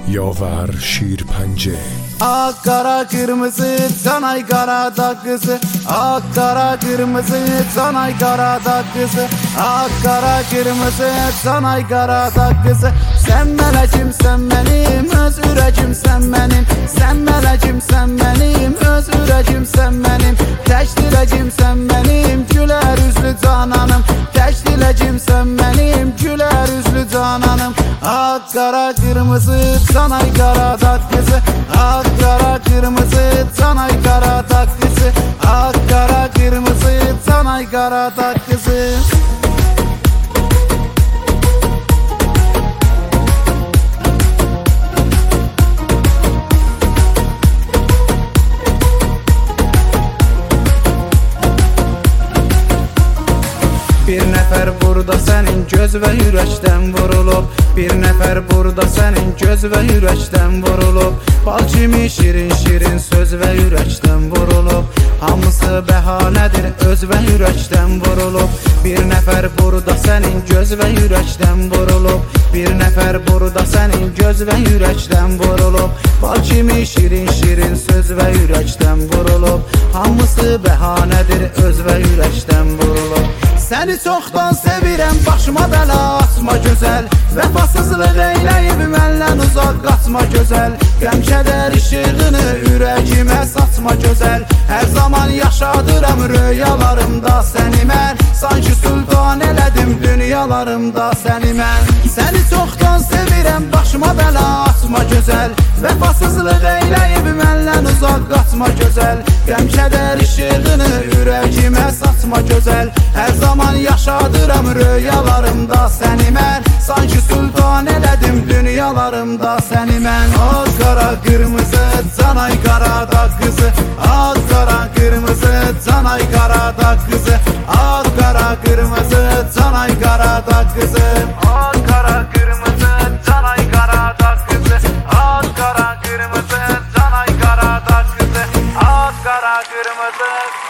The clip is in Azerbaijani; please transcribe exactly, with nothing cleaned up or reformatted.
Yaver şir pence. Ak kara kırmızı canay kara da kızı. Ak kara kırmızı canay kara da kızı. Ak kara kırmızı canay kara da kızı. Sen melekim sen benim, öz ürekim sen benim. Sen melekim sen benim, öz ürekim sen benim. Tek dilekim sen benim, güler yüzlü cananım. Tek dilekim sen benim, güler yüzlü cananım. Ak kara kırmızı canay kara da kızı. Ak kara kırmızı canay kara da kızı. Ak kara kırmızı canay kara da kızı. Bir nefer burada senin göz ve yürekten vurulup. Bir nefer burada senin göz ve yürekten vurulup. Bal kimi şirin şirin söz ve yürekten vurulup. Hamısı behanedir öz ve yürekten vurulup. Bir nefer burada senin göz ve yürekten vurulup. Bir nefer burada senin göz ve yürekten vurulup. Bal kimi şirin şirin söz ve yürekten vurulup. Hamısı behanedir öz ve yürekten vurulup. Seni çoxdan sevirəm, başıma bəla açma gözəl. Vəfasızlıq eyləyib məndən uzaq qaçma gözəl. Qəm kədər işığını ürəyimə saçma gözəl. Hər zaman yaşadıram rüyalarımda səni mən. Sanki sultan elədim dünyalarımda səni mən. Səni çoxdan sevirəm, başıma bəla açma gözəl. Vəfasızlıq eyləyib məndən uzaq qaçma gözəl. Qəm kədər işığını ürəyimə saçma gözəl. Hər zaman yaşadıram rüyalarımda səni mən. Sanki sultan elədim dünyalarımda səni mən. Ak qara qırmızı canay qara da qızı. Ak qara qırmızı canay qara da qızı. Ak qara qırmızı canay qara da qızı. Ak qara qırmızı canay qara da qızı. Ak qara qırmızı canay qara da qızı. Ak qara qırmızı